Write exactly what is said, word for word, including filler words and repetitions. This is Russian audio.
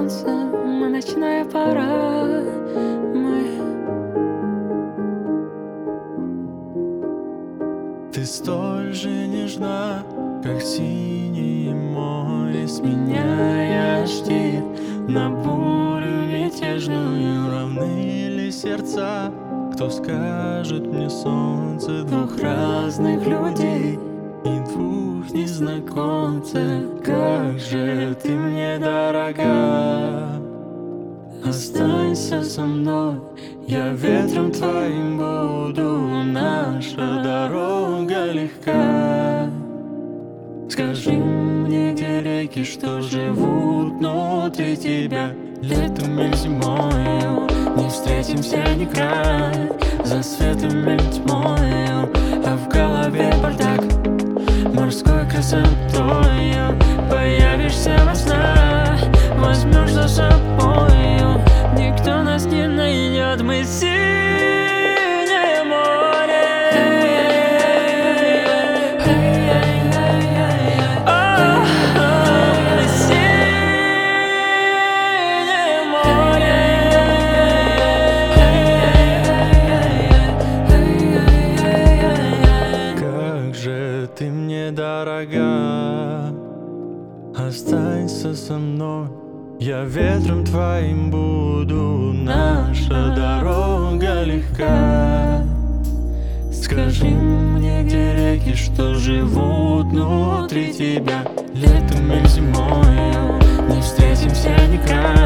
солнце, мы ночная пора. Мы Ты столь же нежна, как синее море, сменяя штиль на бурю мятежную. Равны ли сердца? Кто скажет мне, солнце, двух разных людей и двух незнакомцев? Как же ты мне дорога, останься со мной, я ветром твоим буду, наша дорога легка. Скажи мне, где реки, что живут внутри тебя, летом и зимою не встретимся никак, за светом или тьмою, а в голове бардак. Морской красотою появишься во снах, возьмешь за собою, никто нас не найдет, мы синее море. О, мы синее море. Как же ты мне дорога, останься со мной, я ветром твоим буду, наша дорога легка. Скажи мне, где реки, что живут внутри тебя, летом и зимою не встретимся никак,